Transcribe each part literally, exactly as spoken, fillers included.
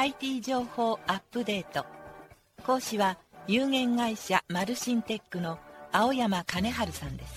アイティー 情報アップデート。講師は有限会社マルシンテックの青山金春さんです。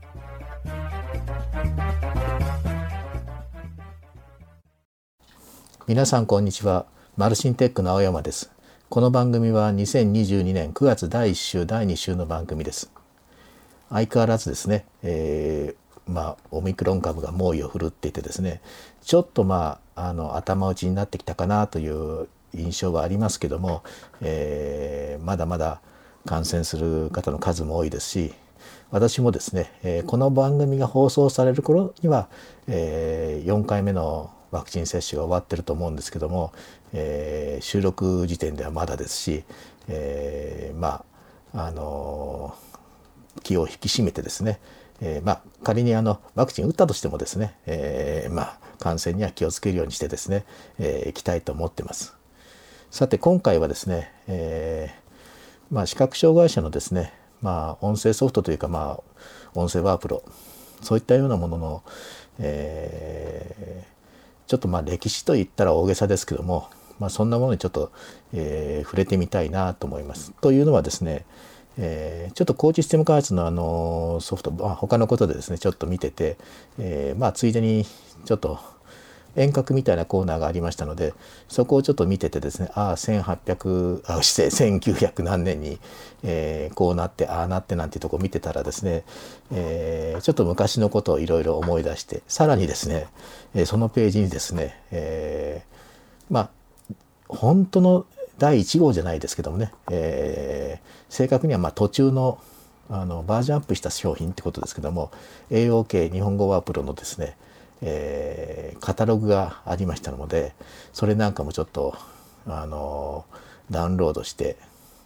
皆さんこんにちは。マルシンテックの青山です。この番組はにせんにじゅうにねんくがつだいいっ週だいに週の番組です。相変わらずですね、えー、まあオミクロン株が猛威を振るっていてですね、ちょっとまああの頭打ちになってきたかなという印象はありますけども、えー、まだまだ感染する方の数も多いですし、私もですね、えー、この番組が放送される頃には、えー、よんかいめのワクチン接種が終わってると思うんですけども、えー、収録時点ではまだですし、えー、まああのー、気を引き締めてですね、えー、まあ仮にあのワクチン打ったとしてもですね、えー、まあ感染には気をつけるようにしてですね、えー、いきたいと思ってます。さて今回はですね、えー、まあ視覚障害者のですね、まあ音声ソフトというかまあ音声ワープロ、そういったようなものの、えーちょっとまあ歴史と言ったら大げさですけども、まあ、そんなものにちょっと、えー、触れてみたいなと思います。というのはですね、えー、ちょっと高知システム開発のあのソフト、まあ、他のことでですねちょっと見てて、えー、まあついでにちょっと遠隔みたいなコーナーがありましたので、そこをちょっと見ててですね、ああせんはっぴゃくあ失礼せんきゅうひゃく何年に、えー、こうなってああなってなんていうとこを見てたらですね、えー、ちょっと昔のことをいろいろ思い出して、さらにですね、えー、そのページにですね、えー、まあ本当のだいいち号じゃないですけどもね、えー、正確にはまあ途中のあのバージョンアップした商品ってことですけども、 エーオーケー 日本語ワープロのですね、えー、カタログがありましたので、それなんかもちょっとあのダウンロードして、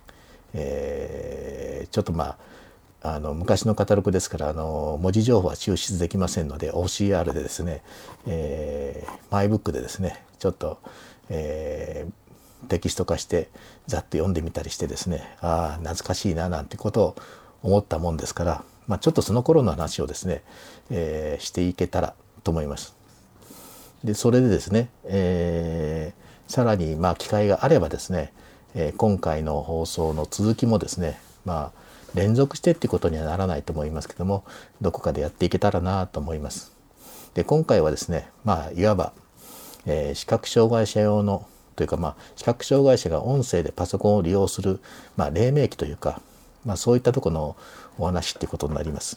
えー、ちょっとまああの昔のカタログですからあの文字情報は抽出できませんので オーシーアール でですね、えー、マイブックでですねちょっと、えー、テキスト化してざっと読んでみたりしてですね、ああ懐かしいななんてことを思ったもんですから、まあ、ちょっとその頃の話をですね、えー、していけたらと思います。でそれでですね、えー、さらにまあ機会があればですね、えー、今回の放送の続きもですね、まあ連続してっていうことにはならないと思いますけども、どこかでやっていけたらなと思います。で今回はですね、まあいわば、えー、視覚障害者用のというか、まあ視覚障害者が音声でパソコンを利用する、まあ、黎明期というか、まあ、そういったところのお話っていうことになります。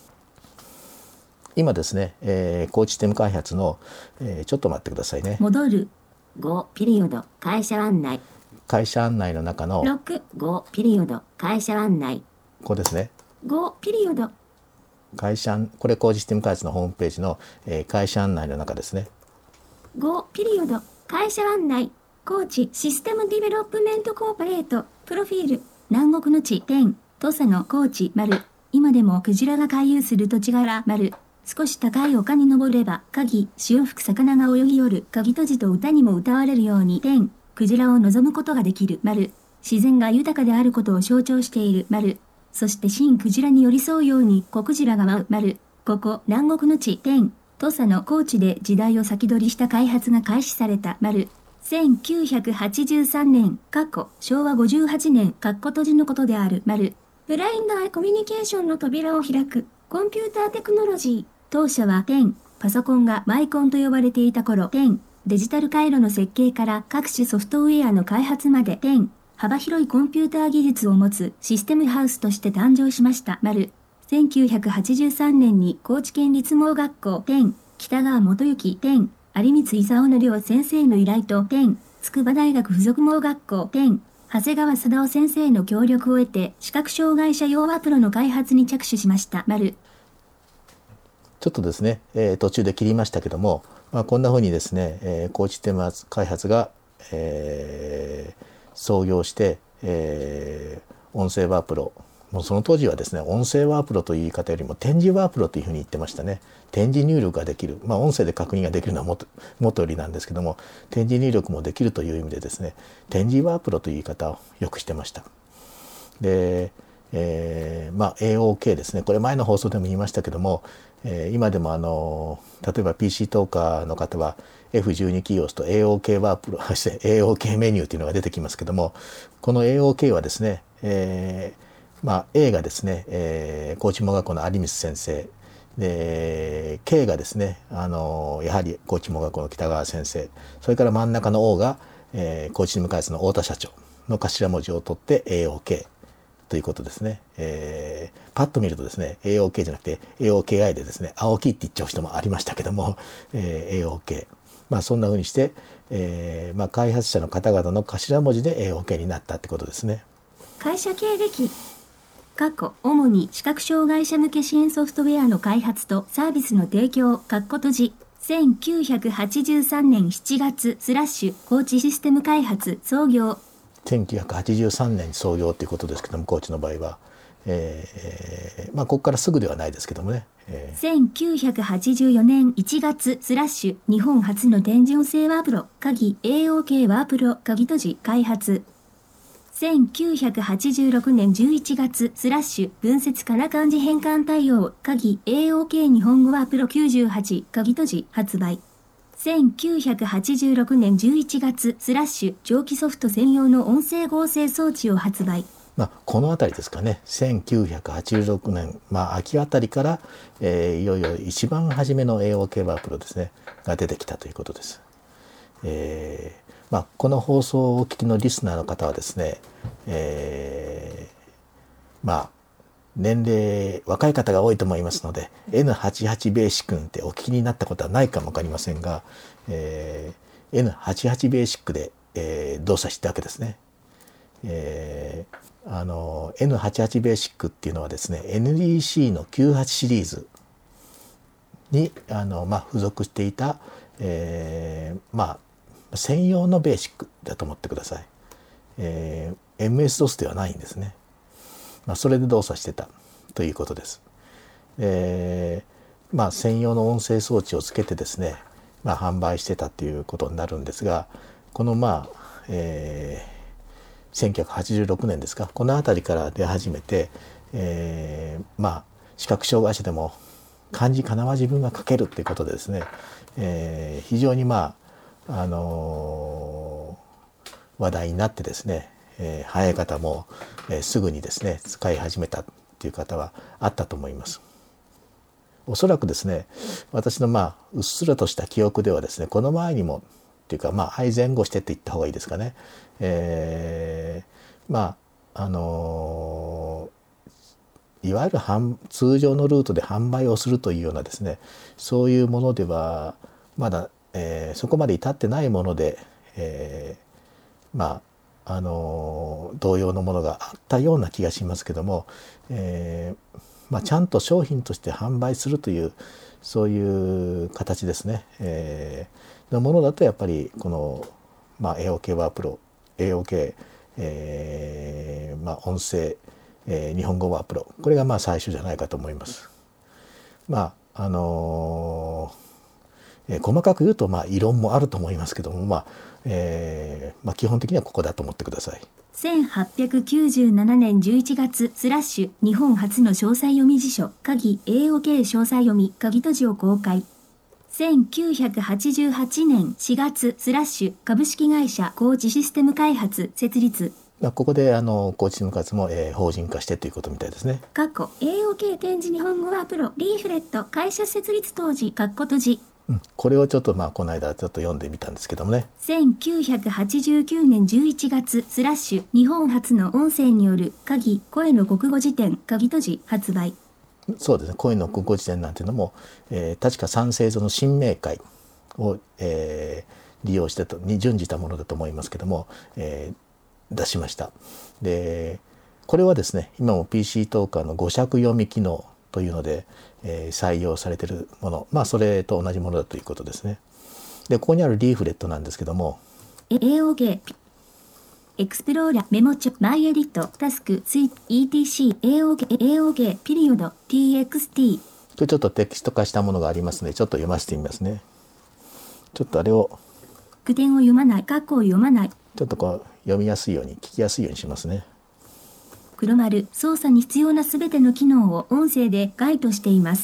今ですね、えー、高知システム開発の、えー、ちょっと待ってくださいね。 戻るごピリオド会社案内。 会社案内の中のろく、ごピリオド会社案内。 ここですね。 ごピリオド。 会社これ高知システム開発のホームページの、えー、会社案内の中ですね。 ごピリオド会社案内。高知システムディベロップメントコーポレート。プロフィール。南国の地点。土佐の高知丸。今でもクジラが回遊する土地柄丸。少し高い丘に登れば、鍵、潮吹く魚が泳ぎ寄る、鍵閉じと歌にも歌われるように、天、クジラを望むことができる、丸。自然が豊かであることを象徴している、丸。そして新クジラに寄り添うように、子クジラが舞う、丸。ここ、南国の地、天、土佐の高知で時代を先取りした開発が開始された、丸。せんきゅうひゃくはちじゅうさんねん、過去、しょうわごじゅうはちねん、かっこ閉じのことである、丸。ブラインドアイコミュニケーションの扉を開く、コンピューターテクノロジー。当社は天、パソコンがマイコンと呼ばれていた頃、天、デジタル回路の設計から各種ソフトウェアの開発まで、天、幅広いコンピューター技術を持つシステムハウスとして誕生しました。丸。せんきゅうひゃくはちじゅうさんねんに高知県立盲学校、天、北川元幸、天、有光勲の両先生の依頼と、天、筑波大学附属盲学校、天、長谷川貞夫先生の協力を得て、視覚障害者用ワプロの開発に着手しました。丸。 ちょっとですね、えー、途中で切りましたけども、まあ、こんなふうにですね、えー、高知システム開発が、えー、創業して、えー、音声ワープロ、もうその当時はですね、音声ワープロという言い方よりも点字ワープロというふうに言ってましたね。点字入力ができる、まあ、音声で確認ができるのはもと元よりなんですけども、点字入力もできるという意味でですね、点字ワープロという言い方をよくしてました。で、えーまあ、エーオーケー ですね、これ前の放送でも言いましたけども、えー、今でもあの例えば ピーシー トーカーの方はエフじゅうに キーを押すと エーオーケー ワープロ、エーオーケー メニューというのが出てきますけども、この エーオーケー はですね、えー、まあ A がですね、えー、高知盲学校の有光先生で、K がですね、あのやはり高知盲学校の北川先生、それから真ん中の O が、えー、高知事務開発の太田社長の頭文字を取って エーオーケー ということですね。えー、パッと見るとですね エーオーケー じゃなくて エーオーケーアイ でですね青木って言っちゃう人もありましたけども、えー、エーオーケー、まあそんな風にして、えーまあ、開発者の方々の頭文字で エーオーケー になったってことですね。 会社経歴。過去主に視覚障害者向け支援ソフトウェアの開発とサービスの提供（閉じ）せんきゅうひゃくはちじゅうさんねんしちがつスラッシュ高知システム開発創業。 せんきゅうひゃくはちじゅうさんねんに創業ということですけども、高知の場合は、えー、まあここからすぐではないですけどもね、えー、 せんきゅうひゃくはちじゅうよねんいちがつスラッシュ日本初の電磁音声ワープロ鍵 エーオーケー ワープロ鍵閉じ開発。せんきゅうひゃくはちじゅうろくねんじゅういちがつスラッシュ文節から漢字変換対応鍵 エーオーケー 日本語ワープロきゅうじゅうはち鍵閉じ発売。せんきゅうひゃくはちじゅうろくねんじゅういちがつスラッシュ蒸気ソフト専用の音声合成装置を発売。 まあ、このあたりですかね、せんきゅうひゃくはちじゅうろくねん、まあ、秋あたりから、えー、いよいよ一番初めの エーオーケー ワープロですねが出てきたということです。えーまあ、この放送をお聞きのリスナーの方はですね、えー、まあ年齢若い方が多いと思いますので エヌはちじゅうはち ベーシックってお聞きになったことはないかもわかりませんが、えー、エヌはちじゅうはち ベーシックで、えー、動作したわけですね。えー、あの エヌはちじゅうはち ベーシックっていうのはですね エヌディーシー のきゅうじゅうはちシリーズにあの、まあ、付属していた、えー、まあ専用のベーシックだと思ってください。えー、エムエスドス ではないんですね。まあ、それで動作してたということです。えー、まあ専用の音声装置をつけてですね、まあ、販売してたっていうことになるんですが、このまあ、えー、せんきゅうひゃくはちじゅうろくねんですか、この辺りから出始めて、えー、まあ視覚障害者でも漢字かなわ自分が書けるっていうことでですね、えー、非常にまああのー、話題になってですね、えー、早い方も、えー、すぐにですね使い始めたっていう方はあったと思います。おそらくですね私のまあうっすらとした記憶ではですねこの前にもっていうかまあ相前後してって言った方がいいですかね、えー、まああのー、いわゆる通常のルートで販売をするというようなですねそういうものではまだえー、そこまで至ってないもので、えー、まああのー、同様のものがあったような気がしますけども、えーまあ、ちゃんと商品として販売するというそういう形ですね、えー、のものだとやっぱりこの、まあ、エーオーケー ワープロ エーオーケー、えーまあ、音声、えー、日本語ワープロこれがまあ最初じゃないかと思います。まああのーえー、細かく言うとまあ異論もあると思いますけども、まあえーまあ、基本的にはここだと思ってください。 せんはっぴゃくきゅうじゅうななねんじゅういちがつスラッシュ日本初の詳細読み辞書鍵 エーオーケー 詳細読み鍵閉じを公開。せんきゅうひゃくはちじゅうはちねんしがつスラッシュ株式会社高知システム開発設立。 ここであの高知システム開発も、えー、法人化してということみたいですね。 過去 エーオーケー 展示日本語ワープロリーフレット会社設立当時括弧閉じ。 うん、これをちょっとまあこの間ちょっと読んでみたんですけどもね。 せんきゅうひゃくはちじゅうきゅうねんじゅういちがつスラッシュ日本初の音声による鍵声の国語辞典鍵閉じ発売。 そうですね、声の国語辞典なんていうのも、えー、確か三製造の新明会を、えー、利用してとに準じたものだと思いますけども、えー、出しました。でこれはですね今も ピーシー トーカーの語尺読み機能というので、えー、採用されているもの、まあそれと同じものだということですね。でここにあるリーフレットなんですけどもエーオーケー エクスプローラーメモ帳マイエディットタスクスイート イーティーシー エーオーケー エーオーケー ピリオド ティーエックスティーこれちょっとテキスト化したものがありますのでちょっと読ませてみますね。ちょっとあれを句点を読まない括弧を読まないちょっとこう読みやすいように聞きやすいようにしますね。 黒丸操作に必要なすべての機能を音声でガイドしています。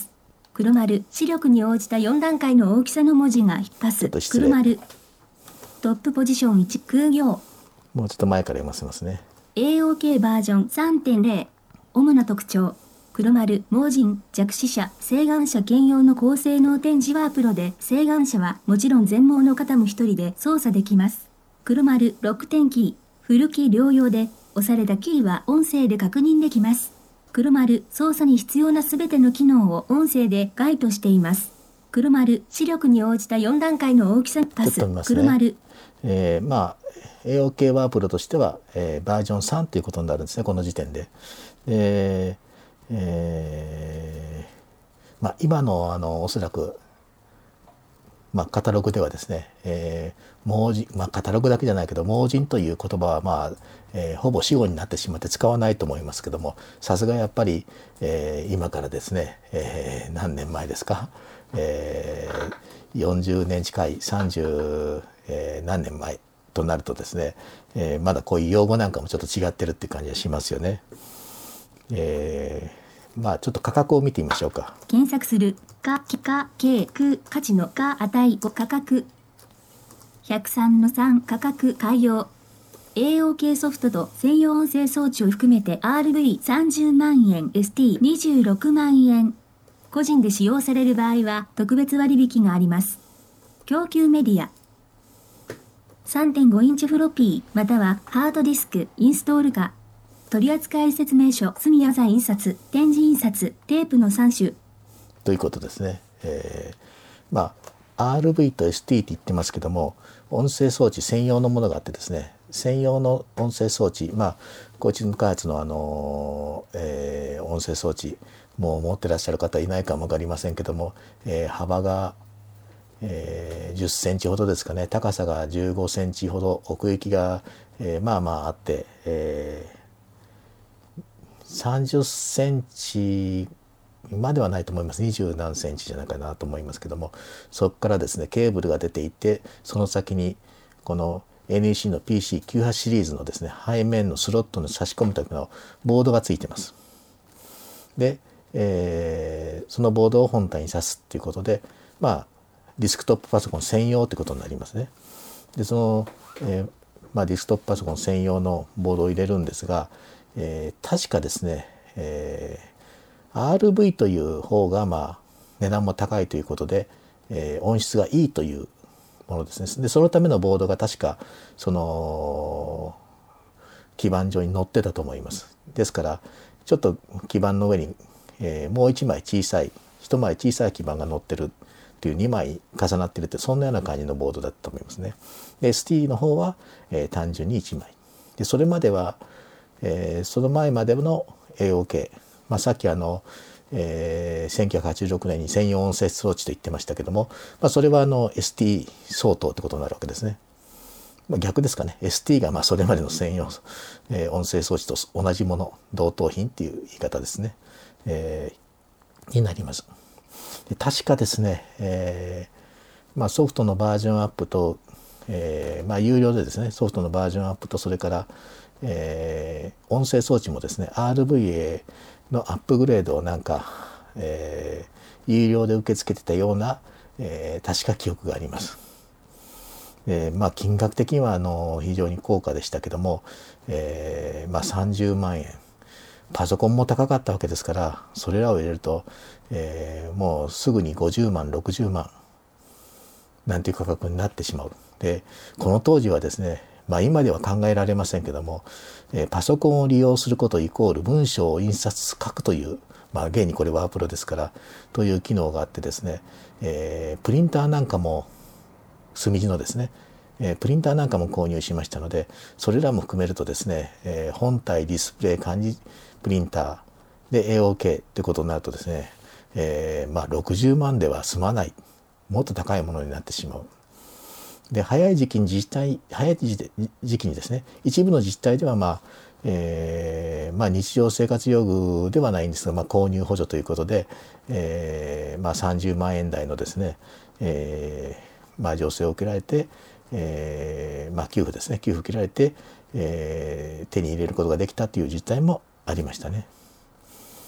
黒丸、視力に応じたよん段階の大きさの文字がパス、黒丸、トップポジションいち、空行。 もうちょっと前から読ませますね。 エーオーケー バージョン さんてんゼロ、主な特徴。黒丸、盲人、弱視者、晴眼者兼用の高性能点字ワープロで、晴眼者はもちろん全盲の方も一人で操作できます。黒丸、ロック点キー、フルキー両用で、押されたキーは音声で確認できます。黒丸、操作に必要なすべての機能を音声でガイドしています。黒丸、視力に応じたよん段階の大きさパス、ね、黒丸。 えー、まあ、エーオーケー ワープロとしては、えー、バージョンさんということになるんですね、この時点で。えーえーまあ、今の、あのおそらく、まあ、カタログではですね、えー盲人まあ、カタログだけじゃないけど盲人という言葉は、まあえー、ほぼ死語になってしまって使わないと思いますけども、さすがやっぱり、えー、今からですね、えー、何年前ですか、えー、よんじゅうねん近いさんじゅう、えー、何年前となるとですね、えー、まだこういう用語なんかもちょっと違ってるっていう感じがしますよね。えーまあちょっと価格を見てみましょうか。 検索するかきかけく価値のか値を価格ひゃくさんのさん価格改用 エーオーケー ソフトと専用音声装置を含めて アールブイさんじゅうまんえん エスティーにじゅうろくまんえん個人で使用される場合は特別割引があります。供給メディア さんてんご インチフロッピーまたはハードディスクインストールか取扱説明書、墨やざ印刷、点字印刷、テープのさん種ということですね。えー、まあ アールブイ と エスティー って言ってますけども、音声装置専用のものがあってですね、専用の音声装置、まあ高知開発のあの、えー、音声装置もう持ってらっしゃる方いないかも分かりませんけども、えー、幅が、えー、じゅっセンチほどですかね、高さがじゅうごセンチほど、奥行きが、えー、まあまああって、えーさんじゅっセンチまではないと思います。にじゅう何センチじゃないかなと思いますけども、そこからですねケーブルが出ていて、その先にこの エヌイーシー の ピーシーきゅうじゅうはち シリーズのですね背面のスロットに差し込む時のボードがついてます。で、えー、そのボードを本体に挿すっていうことで、まあディスクトップパソコン専用ってことになりますね。でその、えーまあ、ディスクトップパソコン専用のボードを入れるんですが、えー、確かですね、えー、アールブイ という方がまあ値段も高いということで、えー、音質がいいというものですね。でそのためのボードが確かその基板上に載ってたと思います。ですからちょっと基板の上に、えー、もう一枚小さい一枚小さい基板が載ってるっていうにまい重なってるって、そんなような感じのボードだったと思いますね。で エスティー の方は、えー、単純にいちまいで、それまではえー、その前までの エーオーケー、まあ、さっきあの、えー、せんきゅうひゃくはちじゅうろくねんに専用音声装置と言ってましたけども、まあ、それはあの エスティー 相当ってことになるわけですね。まあ、逆ですかね。エスティー がまあそれまでの専用、えー、音声装置と同じもの、同等品っていう言い方ですね、えー、になります。で確かですね、えーまあ、ソフトのバージョンアップと、えーまあ、有料でですねソフトのバージョンアップと、それからえー、音声装置もですね アールブイ へのアップグレードをなんか、えー、有料で受け付けてたような、えー、確か記憶があります。えー、まあ金額的にはあの非常に高価でしたけども、えー、まあさんじゅうまんえん、パソコンも高かったわけですから、それらを入れると、えー、もうすぐにごじゅうまんろくじゅうまんなんていう価格になってしまう。でこの当時はですね、まあ今では考えられませんけども、えー、パソコンを利用することイコール文章を印刷書くという、まあ現にこれワープロですからという機能があってですね、えー、プリンターなんかも墨地のですね、えー、プリンターなんかも購入しましたので、それらも含めるとですね、えー、本体ディスプレイ漢字プリンターで エーオーケー ということになるとですね、えー、まあろくじゅうまんでは済まない、もっと高いものになってしまう。で早い時期に自治体早い時期にですね、一部の自治体ではまあ、えー、まあ日常生活用具ではないんですが、まあ、購入補助ということで、えー、まあさんじゅうまんえん台のですね、えー、まあ助成を受けられて、えー、まあ給付ですね給付を受けられて、えー、手に入れることができたという自治体もありましたね。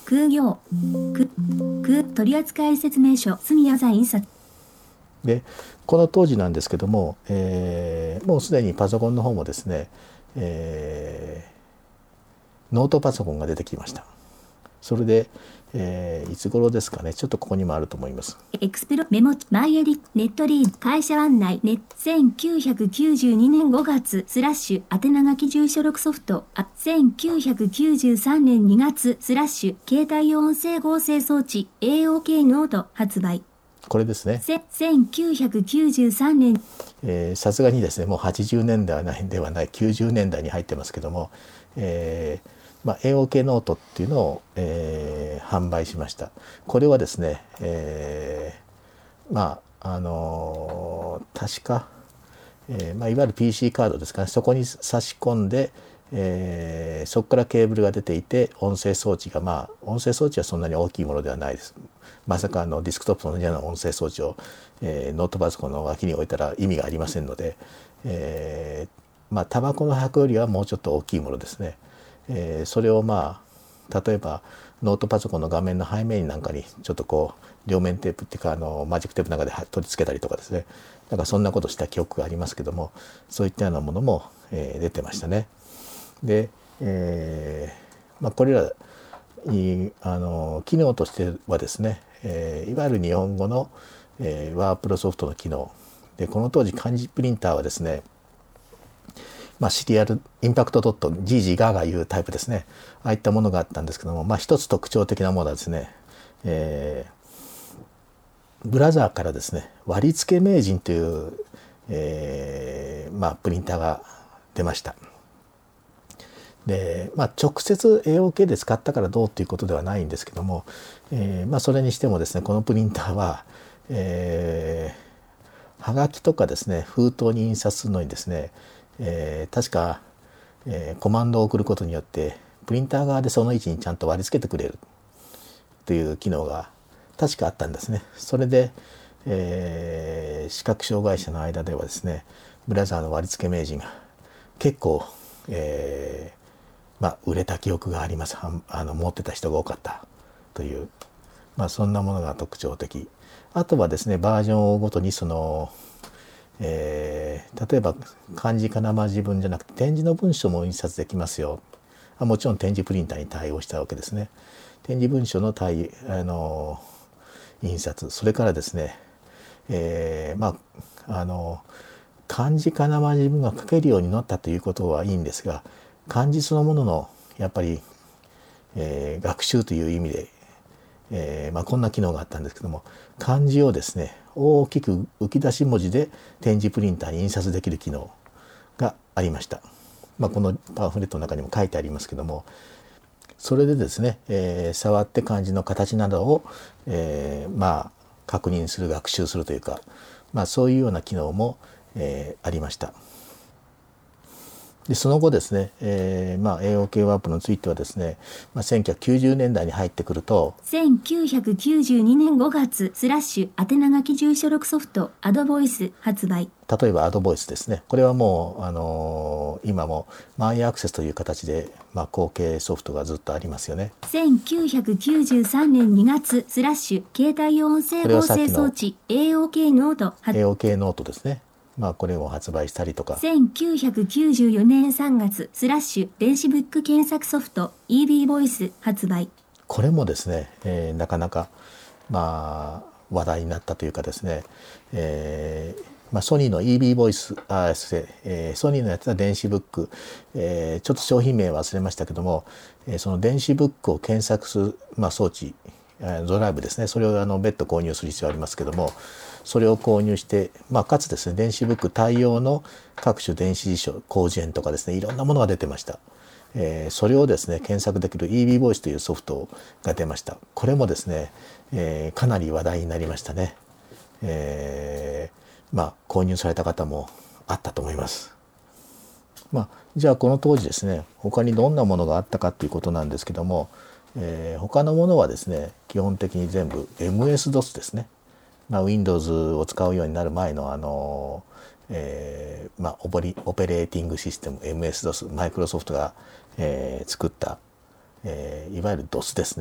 空行くく取扱説明書住谷座印刷でこの当時なんですけども、えー、もうすでにパソコンの方もですね、えー、ノートパソコンが出てきました。それで、えー、いつ頃ですかね、ちょっとここにもあると思います。 エクスプロメモマイエディネットリード会社案内ネせんきゅうひゃくきゅうじゅうにねんごがつスラッシュ宛名書き住所録ソフトあせんきゅうひゃくきゅうじゅうさんねんにがつスラッシュ携帯用音声合成装置 エーオーケー ノート発売。 これですね。 せんきゅうひゃくきゅうじゅうさんねんさすがにですねもうはちじゅうねんだいではないきゅうじゅうねんだいに入ってますけども、えーまあ、エーオーケー ノートっていうのを、えー、販売しました。これはですね、えー、まああのー、確か、えーまあ、いわゆる ピーシー カードですかね、そこに差し込んで、えー、そこからケーブルが出ていて音声装置がまあ音声装置はそんなに大きいものではないです。まさかあのディスクトップのような音声装置を、えー、ノートパソコンの脇に置いたら意味がありませんので、えー、まあタバコの箱よりはもうちょっと大きいものですね。えー、それをまあ例えばノートパソコンの画面の背面なんかにちょっとこう両面テープっていうかあのマジックテープの中で取り付けたりとかですね、なんかそんなことした記憶がありますけども、そういったようなものも、えー、出てましたね。で、えーまあ、これらにあの機能としてはですね、えー、いわゆる日本語の、えー、ワープロソフトの機能で、この当時漢字プリンターはですね、まあ、シリアルインパクトドットジージーガーガーいうタイプですね、ああいったものがあったんですけども、まあ、一つ特徴的なものはですね、えー、ブラザーからですね割り付け名人という、えーまあ、プリンターが出ました。でまあ、直接 エーオーケー で使ったからどうということではないんですけども、えーまあ、それにしてもですねこのプリンターは、えー、はがきとかですね封筒に印刷するのにですね、えー、確か、えー、コマンドを送ることによってプリンター側でその位置にちゃんと割り付けてくれるという機能が確かあったんですね。それで、えー、視覚障害者の間ではですねブラザーの割り付け名人が結構、えーまあ、売れた記憶があります。あの持ってた人が多かったという、まあ、そんなものが特徴的。あとはですねバージョンを追うごとにその、えー、例えば漢字かなま字文じゃなくて点字の文章も印刷できますよ。あもちろん点字プリンターに対応したわけですね。点字文書の対あの印刷、それからですね、えー、まああの漢字かなま字文が書けるようになったということはいいんですが、漢字そのもののやっぱり、えー、学習という意味で、えーまあ、こんな機能があったんですけども、漢字をですね大きく浮き出し文字で点字プリンターに印刷できる機能がありました。まあ、このパンフレットの中にも書いてありますけども、それでですね、えー、触って漢字の形などを、えー、まあ確認する学習するというか、まあ、そういうような機能も、えー、ありました。でその後ですね、えーまあ、エーオーケー ワープについてはですね、まあ、せんきゅうひゃくきゅうじゅうねんだいに入ってくるとせんきゅうひゃくきゅうじゅうにねんごがつスラッシュ宛名書き住所録ソフトアドボイス発売。 例えばアドボイスですね、これはもう、あのー、今もマイアクセスという形で、まあ、後継ソフトがずっとありますよね。 せんきゅうひゃくきゅうじゅうさんねんにがつスラッシュ携帯用音声合成装置 エーオーケー ノートエーオーケー ノートですね。まあこれを発売したりとか、 せんきゅうひゃくきゅうじゅうよねんさんがつスラッシュ電子ブック検索ソフト イービー ボイス発売。 これもですね、えー、なかなかまあ話題になったというかですね、えーまあ、ソニーの イービー ボイスあ、えー、ソニーのやつは電子ブック、えー、ちょっと商品名忘れましたけども、えー、その電子ブックを検索する、まあ、装置ドライブですね、それをあの別途購入する必要ありますけども、それを購入して、まあ、かつですね電子ブック対応の各種電子辞書広辞苑とかですねいろんなものが出てました。えー、それをですね検索できる イービー ボイスというソフトが出ました。これもですね、えー、かなり話題になりましたね。えー、まあ購入された方もあったと思います。まあ、じゃあこの当時ですね他にどんなものがあったかということなんですけども、えー、他のものはですね基本的に全部 エムエスドス ですね。まあ、Windows を使うようになる前のあの、えーまあ、オペリ、オペレーティングシステム エムエスドス、マイクロソフトが、えー、作った、えー、いわゆる ドス ですね。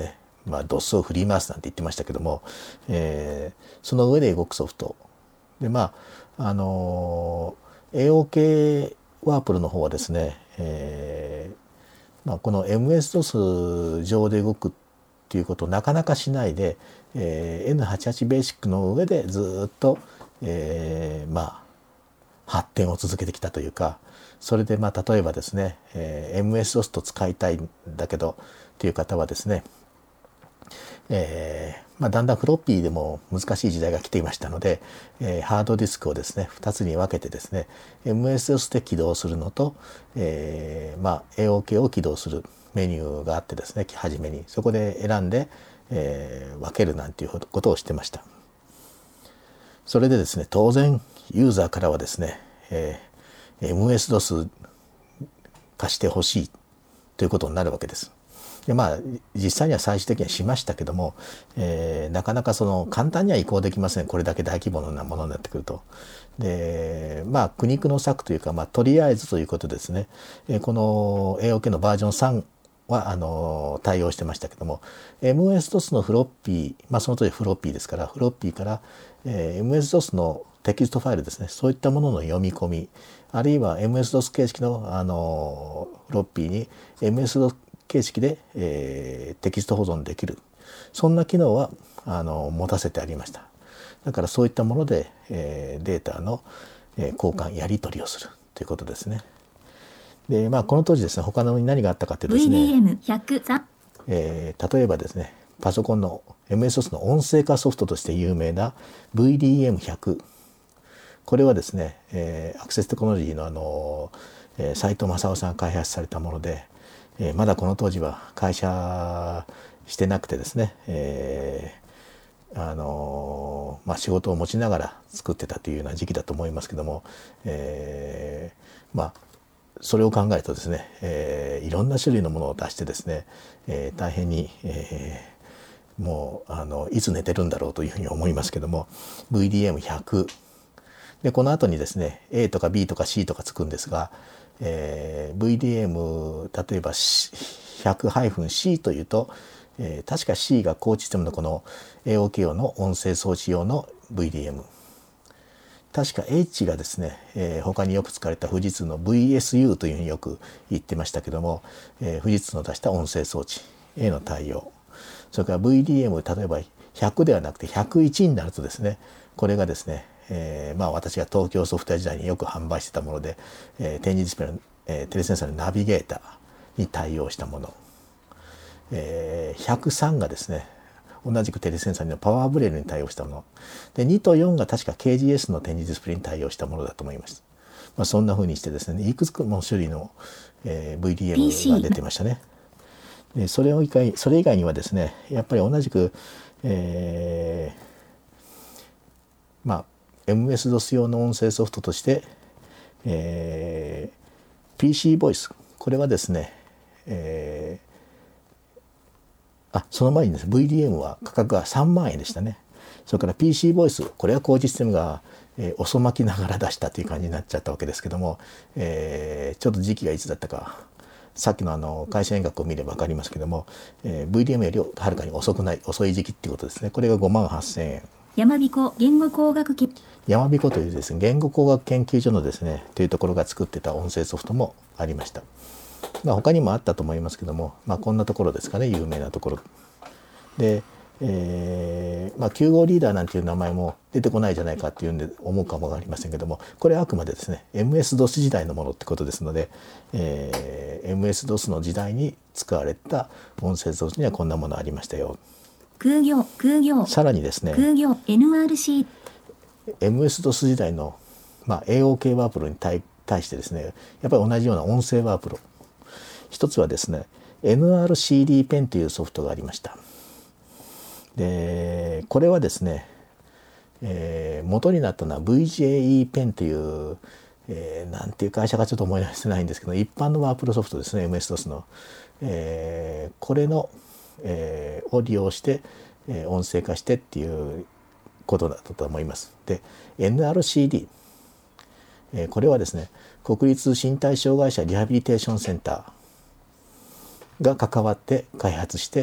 まあ、ドス を振り回すなんて言ってましたけども、えー、その上で動くソフトで、まああのー、エーオーケー ワープルの方はですね、えーまあ、この エムエスドス 上で動くっていうことをなかなかしないで、えー、エヌはちじゅうはち ベーシックの上でずっと、えー、まあ発展を続けてきたというか、それでまあ例えばですね、えー、エムエスドス と使いたいんだけどっていう方はですね、えーまあ、だんだんフロッピーでも難しい時代が来ていましたので、えー、ハードディスクをですねふたつに分けてですね エムエスドス で起動するのと、えーまあ、エーオーケー を起動するメニューがあってですね、初めにそこで選んで、えー、分けるなんていうことをしてました。それでですね、当然ユーザーからはですね、えー、エムエスドス 貸してほしいということになるわけです。でまあ実際には最終的にはしましたけども、えー、なかなかその簡単には移行できません。これだけ大規模なものになってくると。でまあ苦肉の策というか、まあ、とりあえずということですね、えー、この エーオーケー のバージョンさんはあの対応してましたけども、 エムエスドス のフロッピー、まあその当時フロッピーですから、フロッピーから、えー、エムエスドス のテキストファイルですね、そういったものの読み込み、あるいは エムエスドス 形式のあのフロッピーに エムエスドス 形式で、えー、テキスト保存できる、そんな機能はあの持たせてありました。だからそういったもので、えー、データの、えー、交換やり取りをするということですね。でまあこの当時ですね、他のに何があったかというとですね、 ブイディーエムひゃくさん、 えー、例えばですね、パソコンの エムエスドス の音声化ソフトとして有名な ブイディーエムひゃく、これはですね、えー、アクセステクノロジーのあの、えー、斉藤正夫さんが開発されたもので、えー、まだこの当時は会社してなくてですね、えーあのーまあ、仕事を持ちながら作ってたというような時期だと思いますけども、えー、まあそれを考えるとですね、えー、いろんな種類のものを出してですね、えー、大変に、えー、もうあのいつ寝てるんだろうというふうに思いますけども、 ブイディーエムひゃく でこの後にですね A とか B とか C とかつくんですが、えー、ブイディーエム 例えば ひゃくシー というと、えー、確か C がコーチシステムのこの エーオーケー 用の音声装置用の ブイディーエム、 確か H がですね、えー、他によく使われた富士通の ブイエスユー というふうによく言ってましたけども、えー、富士通の出した音声装置への対応、それから ブイディーエム 例えばひゃくではなくてひゃくいちになるとですね、これがですね、えー、まあ私が東京ソフトウェア時代によく販売してたもので、えー、展示ディスプレイの、えー、テレセンサーのナビゲーターに対応したもの、えー、ひゃくさんがですね同じくテレセンサーのパワーブレールに対応したもので、にとよんが確か ケージーエス の展示ディスプレイに対応したものだと思います。まあ、そんな風にしてですね、いくつかの種類の、えー、ブイディーエム が出てましたね。でそれを以外それ以外にはですね、やっぱり同じく、えー、まあ エムエスドス 用の音声ソフトとして、えー、ピーシー ボイス、これはですね、えー、あその前にですね ブイディーエム は価格がさんまんえんでしたね。それから ピーシー ボイス、これは工事システムが、えー、遅まきながら出したという感じになっちゃったわけですけども、えー、ちょっと時期がいつだったかさっきのあの会社円額を見れば分かりますけども、えー、ブイディーエム よりはるかに遅くない遅い時期っていうことですね。これがごまんはっせんえん。 やまびこ言語工学研やまびこというですね言語工学研究所のですねというところが作ってた音声ソフトもありました。まあ、他にもあったと思いますけども、まあ、こんなところですかね、有名なところで、えーまあ、きゅう号リーダーなんていう名前も出てこないじゃないかっていうんで思うかもわかりませんけども、これはあくまでですね エムエスドス 時代のものってことですので、えー、エムエスドス の時代に使われた音声ソフトにはこんなものありましたよ。 空行空行さらにですね空行 エヌアールシーエムエスドス 時代の、まあ、エーオーケー ワープロに 対, 対してですね、やっぱり同じような音声ワープロ、一つはですね エヌアールシーディー ペンというソフトがありました。でこれはですね、えー、元になったのは ブイジェーイー ペンという、えー、なんていう会社かちょっと思い出せないんですけど、一般のワープロソフトですね、 エムエスドス の、えー、これの、えー、を利用して、えー、音声化してっていうことだったと思います。で エヌアールシーディー、えー、これはですね国立身体障害者リハビリテーションセンターが関わって開発して、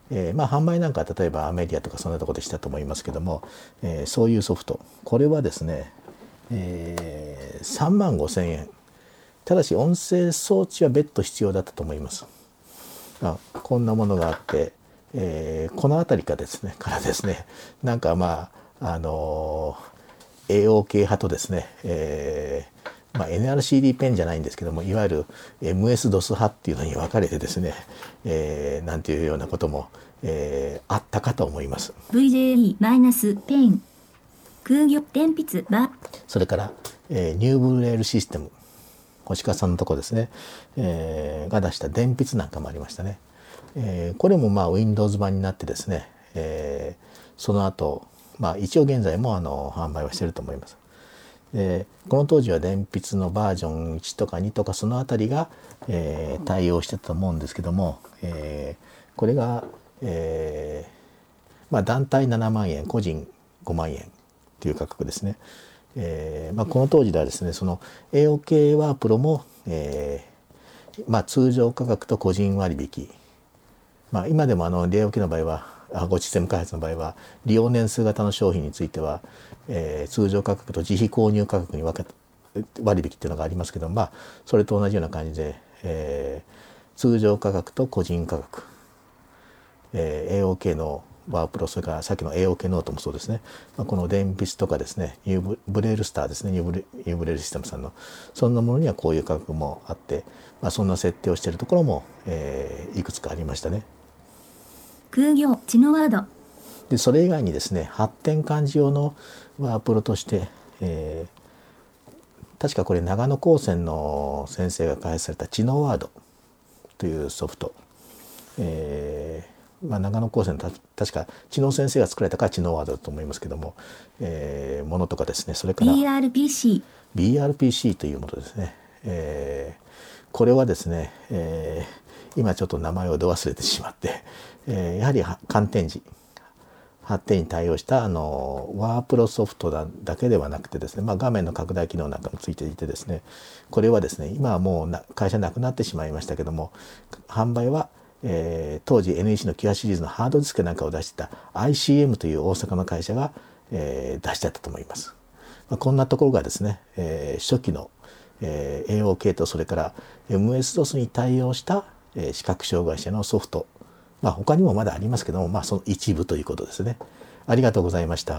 えー、まあ販売なんかは例えばアメディアとかそんなところでしたと思いますけども、えー、そういうソフト、これはですね、えー、さんまんごせんえん。ただし音声装置は別途必要だったと思います。あ、こんなものがあって、えー、この辺りからですねからですねなんかまああのー、エーオーケー 派とですね、えーまあ、エヌアールシーディー ペンじゃないんですけども、いわゆる エムエスドス 派っていうのに分かれてですね、えー、なんていうようなことも、えー、あったかと思います。 ブイジェーイー-ペン空魚電筆バそれから、えー、ニューブレールシステム、星川さんのとこですね、えー、が出した電筆なんかもありましたね。えー、これもまあ Windows 版になってですね、えー、その後、まあ一応現在もあの販売はしていると思います。でこの当時は電筆のバージョンいちとかにとかそのあたりが、えー、対応してたと思うんですけども、えー、これが、えーまあ、団体ななまんえん、個人ごまんえんという価格ですね。えーまあ、この当時ではですね、その エーオーケー ワープロも、えーまあ、通常価格と個人割引、まあ、今でもあの エーオーケー の場合はゴチシステム開発の場合は利用年数型の商品については、えー、通常価格と自費購入価格に分け割引っていうのがありますけど、まあそれと同じような感じで、えー、通常価格と個人価格、えー、エーオーケー のワープロ、それからさっきの エーオーケー ノートもそうですね、まあ、この電筆とかですね、ニューブレールスターですね、ニューブレ、ニューブレールシステムさんのそんなものにはこういう価格もあって、まあ、そんな設定をしているところも、えー、いくつかありましたね。 空魚知能ワードでそれ以外にですね、発展漢字用のワープロとして、えー、確かこれ長野高専の先生が開発された知能ワードというソフト、えーまあ、長野高専の確か知能先生が作られたから知能ワードだと思いますけども、えー、ものとかですね、それからビーアールピーシービーアールピーシー というものですね、えー、これはですね、えー、今ちょっと名前をど忘れてしまって、えー、やはり寒天字発展に対応したあのワープロソフト だ, だけではなくてですね、まあ、画面の拡大機能なんかもついていてですね、これはですね今はもうな会社なくなってしまいましたけども、販売は、えー、当時 エヌイーシー のキュアシリーズのハードディスクなんかを出してた アイシーエム という大阪の会社が、えー、出してたと思います。まあ、こんなところがですね、えー、初期の、えー、エーオーケー とそれから エムエスドス に対応した、えー、視覚障害者のソフト、まあ、他にもまだありますけども、まあ、その一部ということですね。ありがとうございました。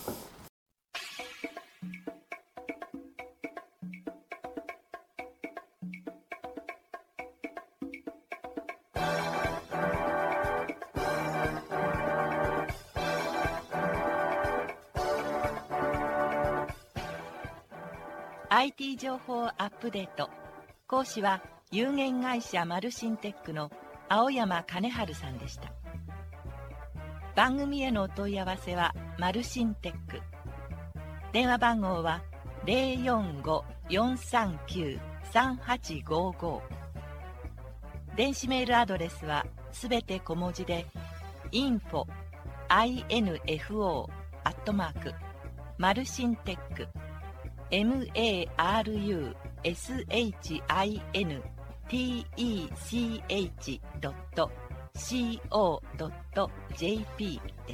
アイティー 情報アップデート。講師は有限会社マルシンテックの青山金春さんでした。番組へのお問い合わせはマルシンテック。電話番号は ゼロよんご よんさんきゅう さんはちごご。電子メールアドレスはすべて小文字で インフォ アイエヌエフオー アットマーク マルシンテック エムエーアールユーエスエイチアイエヌティーイーシーエイチドットシーオードットジェーピー です。